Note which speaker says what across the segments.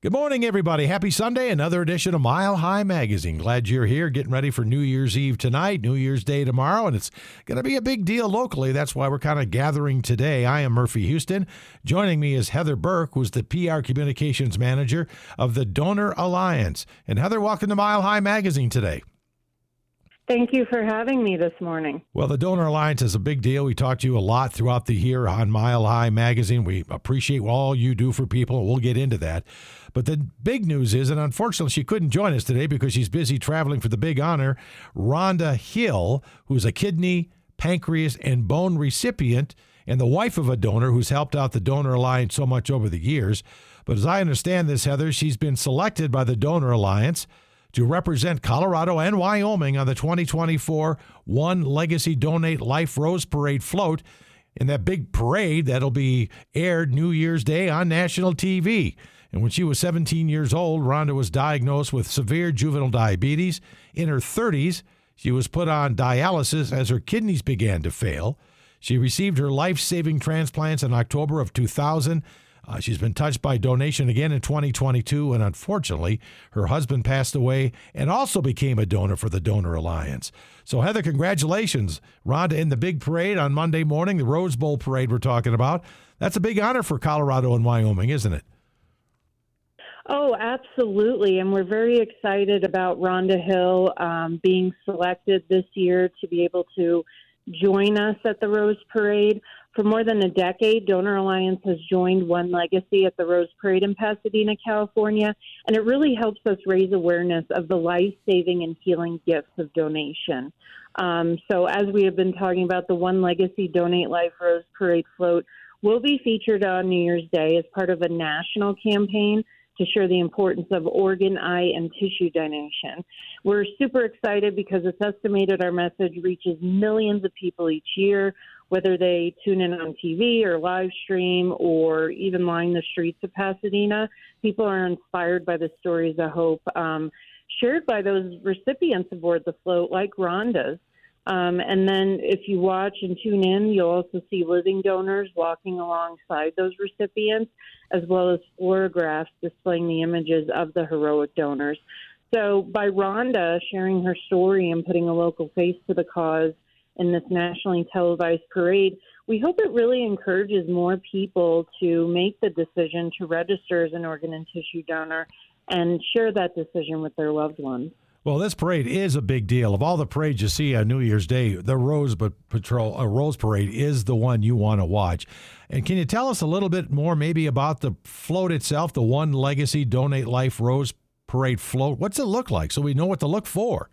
Speaker 1: Good morning, everybody. Happy Sunday. Another edition of Mile High Magazine. Glad you're here, getting ready for New Year's Eve tonight, New Year's Day tomorrow, and it's going to be a big deal locally. That's why we're kind of gathering today. I am Murphy Houston. Joining me is Heather Burke, who's the PR Communications Manager of the Donor Alliance. And Heather, welcome to Mile High Magazine today.
Speaker 2: Thank you for having me this morning.
Speaker 1: Well, the Donor Alliance is a big deal. We talk to you a lot throughout the year on Mile High Magazine. We appreciate all you do for people. We'll get into that. But the big news is, and unfortunately she couldn't join us today because she's busy traveling for the big honor, Rhonda Hill, who's a kidney, pancreas, and bone recipient and the wife of a donor who's helped out the Donor Alliance so much over the years. But as I understand this, Heather, she's been selected by the Donor Alliance to represent Colorado and Wyoming on the 2024 One Legacy Donate Life Rose Parade float in that big parade that'll be aired New Year's Day on national TV. And when she was 17 years old, Rhonda was diagnosed with severe juvenile diabetes. In her 30s, she was put on dialysis as her kidneys began to fail. She received her life-saving transplants in October of 2000. She's been touched by donation again in 2022, and unfortunately, her husband passed away and also became a donor for the Donor Alliance. So, Heather, congratulations. Rhonda in the big parade on Monday morning, the Rose Bowl parade we're talking about. That's a big honor for Colorado and Wyoming, isn't it?
Speaker 2: Oh, absolutely. And we're very excited about Rhonda Hill being selected this year to be able to join us at the Rose Parade. For more than a decade, Donor Alliance has joined One Legacy at the Rose Parade in Pasadena, California, and it really helps us raise awareness of the life-saving and healing gifts of donation. So as we have been talking about, the One Legacy Donate Life Rose Parade float will be featured on New Year's Day as part of a national campaign to share the importance of organ, eye, and tissue donation. We're super excited because it's estimated our message reaches millions of people each year, whether they tune in on TV or live stream or even line the streets of Pasadena. People are inspired by the stories of hope shared by those recipients aboard the float, like Rhonda's. And then if you watch and tune in, you'll also see living donors walking alongside those recipients, as well as photographs displaying the images of the heroic donors. So by Rhonda sharing her story and putting a local face to the cause in this nationally televised parade, we hope it really encourages more people to make the decision to register as an organ and tissue donor and share that decision with their loved ones.
Speaker 1: Well, this parade is a big deal. Of all the parades you see on New Year's Day, the Rose Parade is the one you want to watch. And can you tell us a little bit more maybe about the float itself, the One Legacy Donate Life Rose Parade float? What's it look like so we know what to look for?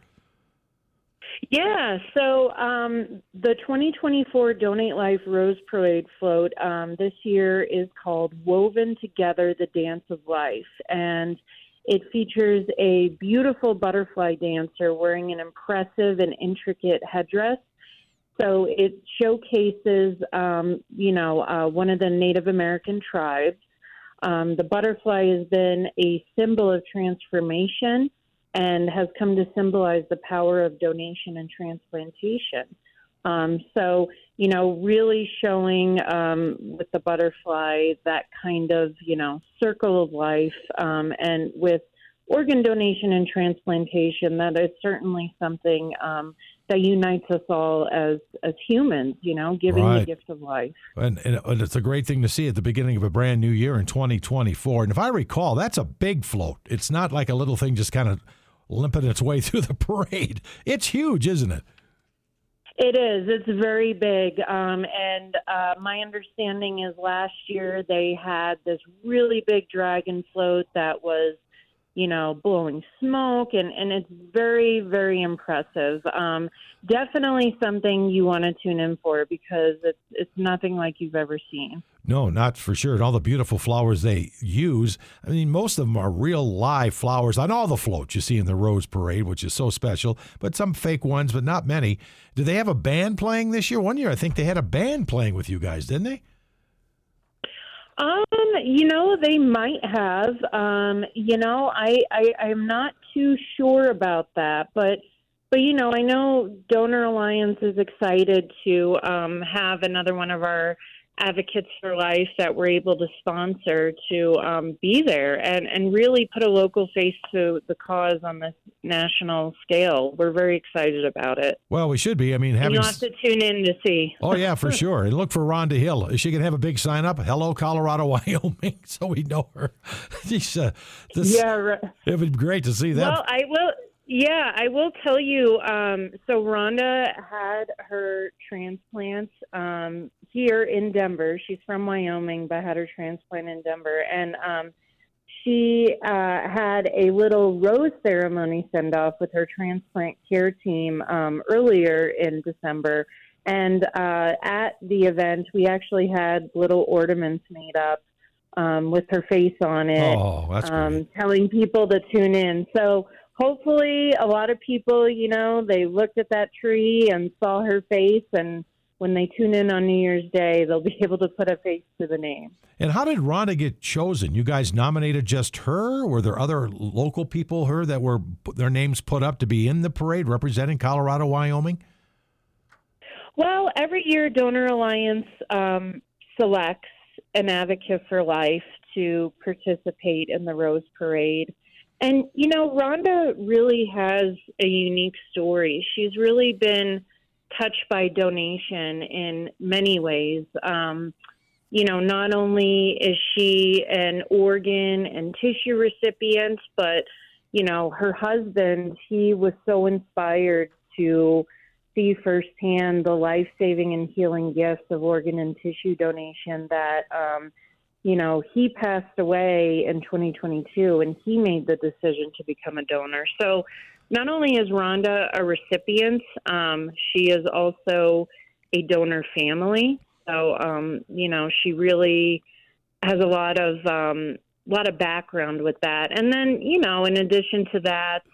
Speaker 2: Yeah, so the 2024 Donate Life Rose Parade float this year is called Woven Together, the Dance of Life. And it features a beautiful butterfly dancer wearing an impressive and intricate headdress. So it showcases, one of the Native American tribes. The butterfly has been a symbol of transformation and has come to symbolize the power of donation and transplantation. Really showing with the butterfly that kind of, circle of life. And with organ donation and transplantation, that is certainly something that unites us all as humans, giving
Speaker 1: right.
Speaker 2: the gift of life.
Speaker 1: And it's a great thing to see at the beginning of a brand new year in 2024. And if I recall, that's a big float. It's not like a little thing just kind of limping its way through the parade. It's huge, isn't it?
Speaker 2: It is. It's very big. And my understanding is last year they had this really big dragon float that was, blowing smoke, and it's very, very impressive. Definitely something you want to tune in for because it's nothing like you've ever seen.
Speaker 1: No, not for sure. And all the beautiful flowers they use. I mean, most of them are real live flowers on all the floats you see in the Rose Parade, which is so special, but some fake ones, but not many. Do they have a band playing this year? One year, I think they had a band playing with you guys, didn't they?
Speaker 2: They might have. I'm not too sure about that, but I know Donor Alliance is excited to have another one of our Advocates for Life that we're able to sponsor to be there and really put a local face to the cause on this national scale. We're very excited about it.
Speaker 1: Well, we should be. I mean,
Speaker 2: you'll have to tune in to see.
Speaker 1: Oh, yeah, for sure. And look for Rhonda Hill. Is she going to have a big sign up? Hello, Colorado, Wyoming, so we know her. She's,
Speaker 2: yeah, right.
Speaker 1: It would be great to see that.
Speaker 2: Well, I will. Yeah, I will tell you. So Rhonda had her transplants here in Denver. She's from Wyoming, but had her transplant in Denver. And she had a little rose ceremony send-off with her transplant care team earlier in December. And at the event, we actually had little ornaments made up with her face on it,
Speaker 1: that's great.
Speaker 2: telling people to tune in. So hopefully a lot of people, they looked at that tree and saw her face, and when they tune in on New Year's Day, they'll be able to put a face to the name.
Speaker 1: And how did Rhonda get chosen? You guys nominated just her? Were there other local people that were their names put up to be in the parade representing Colorado, Wyoming?
Speaker 2: Well, every year Donor Alliance selects an Advocate for Life to participate in the Rose Parade. And, Rhonda really has a unique story. She's really been touched by donation in many ways. Not only is she an organ and tissue recipient, but, her husband, he was so inspired to see firsthand the life-saving and healing gifts of organ and tissue donation that, he passed away in 2022, and he made the decision to become a donor. So not only is Rhonda a recipient, she is also a donor family. So, she really has a lot of background with that. And then, in addition to that,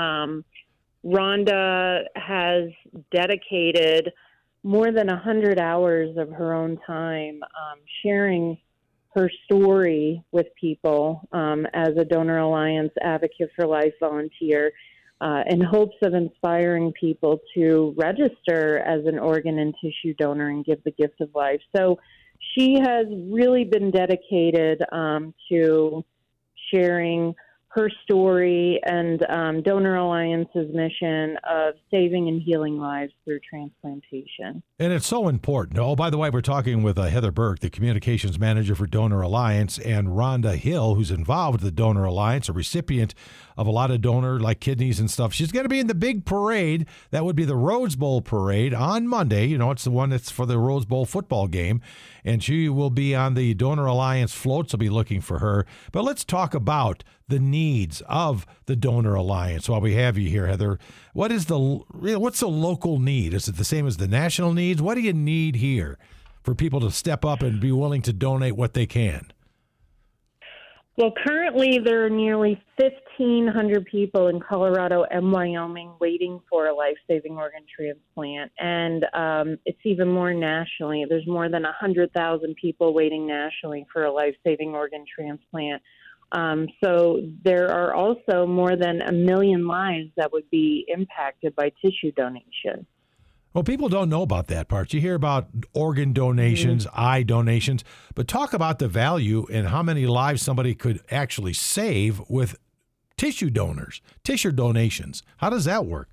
Speaker 2: Rhonda has dedicated more than 100 hours of her own time sharing her story with people as a Donor Alliance Advocate for Life volunteer in hopes of inspiring people to register as an organ and tissue donor and give the gift of life. So she has really been dedicated to sharing her story and Donor Alliance's mission of saving and healing lives through transplantation.
Speaker 1: And it's so important. Oh, by the way, we're talking with Heather Burke, the communications manager for Donor Alliance, and Rhonda Hill, who's involved with the Donor Alliance, a recipient of a lot of donor, like kidneys and stuff. She's going to be in the big parade. That would be the Rose Bowl parade on Monday. It's the one that's for the Rose Bowl football game. And she will be on the Donor Alliance floats. I'll be looking for her. But let's talk about the needs of the Donor Alliance while we have you here, Heather. What's the local need? Is it the same as the national needs? What do you need here for people to step up and be willing to donate what they can?
Speaker 2: Well, currently there are nearly 1,500 people in Colorado and Wyoming waiting for a life-saving organ transplant, and it's even more nationally. There's more than 100,000 people waiting nationally for a life-saving organ transplant. So there are also more than 1 million lives that would be impacted by tissue donation.
Speaker 1: Well, people don't know about that part. You hear about organ donations, eye donations, but talk about the value and how many lives somebody could actually save with tissue donations. How does that work?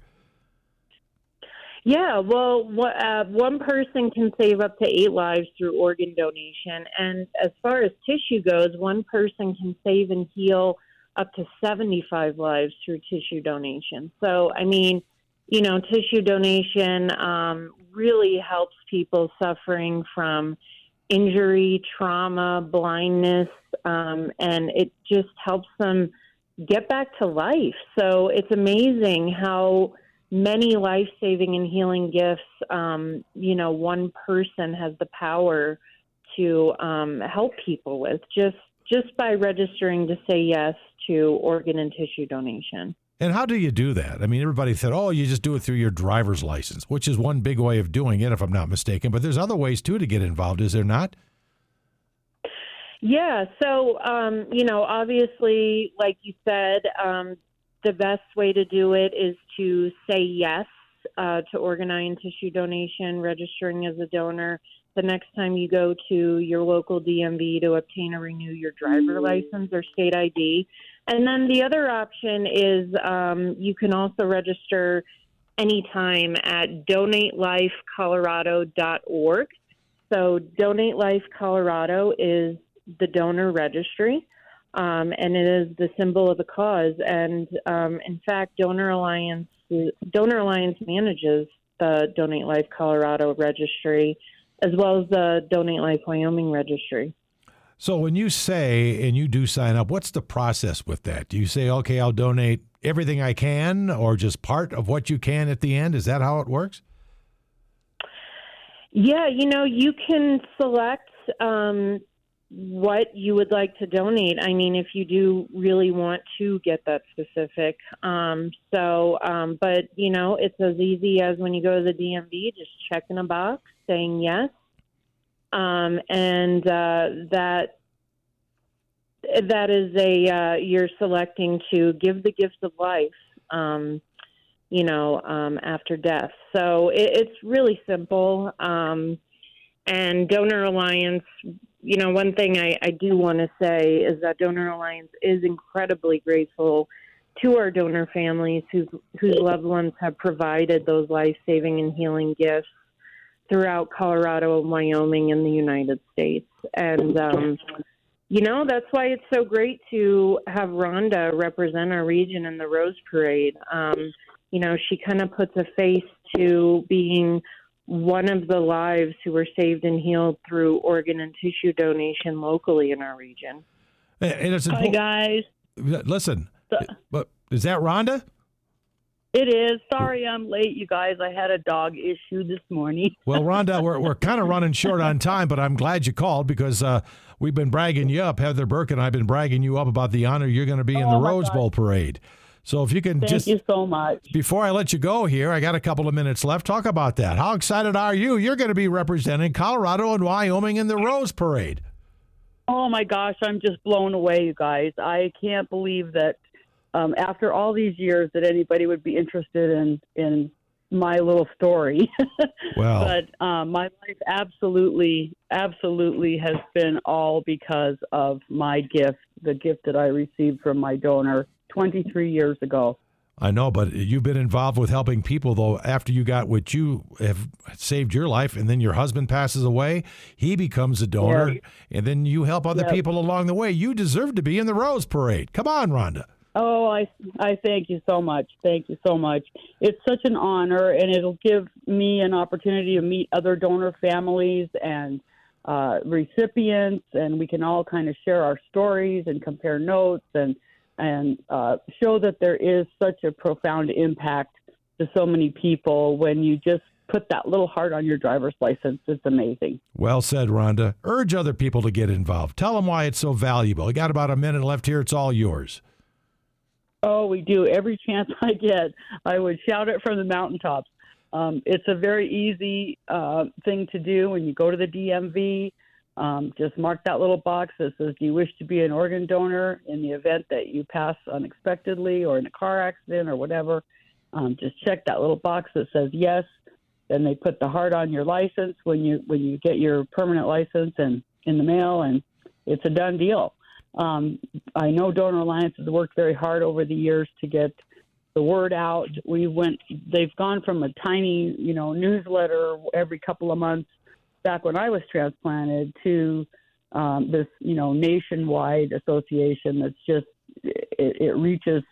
Speaker 2: Yeah, well, one person can save up to 8 lives through organ donation. And as far as tissue goes, one person can save and heal up to 75 lives through tissue donation. So, tissue donation really helps people suffering from injury, trauma, blindness, and it just helps them get back to life. So it's amazing how many life-saving and healing gifts, one person has the power to help people with just by registering to say yes to organ and tissue donation.
Speaker 1: And how do you do that? I mean, everybody said, you just do it through your driver's license, which is one big way of doing it, if I'm not mistaken. But there's other ways, too, to get involved, is there not?
Speaker 2: Yeah. So, obviously, like you said, the best way to do it is to say yes to organ, eye, and tissue donation, registering as a donor. the next time you go to your local DMV to obtain or renew your driver license or state ID. And then the other option is you can also register anytime at donatelifecolorado.org. So Donate Life Colorado is the donor registry, and it is the symbol of the cause. And in fact, Donor Alliance manages the Donate Life Colorado registry, as well as the Donate Life Wyoming registry.
Speaker 1: So when you say, and you do sign up, what's the process with that? Do you say, okay, I'll donate everything I can, or just part of what you can at the end? Is that how it works?
Speaker 2: Yeah, you can select what you would like to donate. I mean, if you do really want to get that specific. But, it's as easy as when you go to the DMV, just checking a box, saying yes. That is you're selecting to give the gift of life, after death. So it's really simple. And Donor Alliance, one thing I do want to say is that Donor Alliance is incredibly grateful to our donor families whose loved ones have provided those life-saving and healing gifts throughout Colorado and Wyoming and the United States. And, that's why it's so great to have Rhonda represent our region in the Rose Parade. She kind of puts a face to being one of the lives who were saved and healed through organ and tissue donation locally in our region.
Speaker 3: Hi, guys.
Speaker 1: Listen, but is that Rhonda?
Speaker 3: It is. Sorry I'm late, you guys. I had a dog issue this morning.
Speaker 1: Well, Rhonda, we're kind of running short on time, but I'm glad you called because we've been bragging you up. Heather Burke and I have been bragging you up about the honor you're going to be in the Rose Bowl parade. So if you can
Speaker 3: Thank you so much.
Speaker 1: Before I let you go here, I got a couple of minutes left. Talk about that. How excited are you? You're going to be representing Colorado and Wyoming in the Rose Parade.
Speaker 3: Oh, my gosh. I'm just blown away, you guys. I can't believe that after all these years that anybody would be interested in my little story.
Speaker 1: Well,
Speaker 3: but my life absolutely has been all because of my gift, the gift that I received from my donor 23 years ago.
Speaker 1: I know, but you've been involved with helping people, though, after you got what you have saved your life, and then your husband passes away, he becomes a donor, and then you help other people along the way. You deserve to be in the Rose Parade. Come on, Rhonda.
Speaker 3: Oh, I thank you so much. Thank you so much. It's such an honor, and it'll give me an opportunity to meet other donor families and recipients, and we can all kind of share our stories and compare notes and show that there is such a profound impact to so many people when you just put that little heart on your driver's license. It's amazing.
Speaker 1: Well said, Rhonda. Urge other people to get involved. Tell them why it's so valuable. You got about a minute left here. It's all yours.
Speaker 3: Oh, we do. Every chance I get, I would shout it from the mountaintops. It's a very easy thing to do when you go to the DMV. Just mark that little box that says, do you wish to be an organ donor in the event that you pass unexpectedly or in a car accident or whatever? Just check that little box that says yes. Then they put the heart on your license when you get your permanent license and in the mail, and it's a done deal. I know Donor Alliance has worked very hard over the years to get the word out. They've gone from a tiny, newsletter every couple of months back when I was transplanted to this, nationwide association that's just, it reaches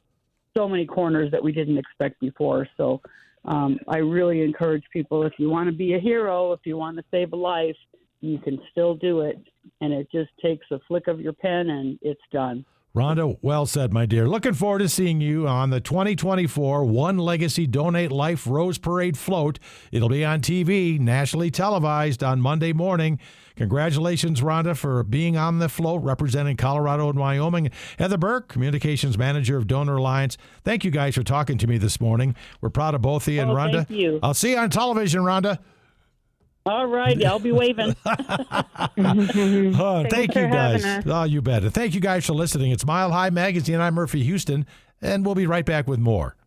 Speaker 3: so many corners that we didn't expect before. So I really encourage people, if you want to be a hero, if you want to save a life, you can still do it. And it just takes a flick of your pen and it's done.
Speaker 1: Rhonda, well said, my dear. Looking forward to seeing you on the 2024 One Legacy Donate Life Rose Parade float. It'll be on TV, nationally televised on Monday morning. Congratulations, Rhonda, for being on the float representing Colorado and Wyoming. Heather Burke, Communications Manager of Donor Alliance. Thank you guys for talking to me this morning. We're proud of both of you and Rhonda.
Speaker 3: Thank you.
Speaker 1: I'll see you on television, Rhonda.
Speaker 3: All right, I'll be waving.
Speaker 1: Thank you, guys. Oh, you bet. And thank you guys for listening. It's Mile High Magazine. I'm Murphy Houston, and we'll be right back with more.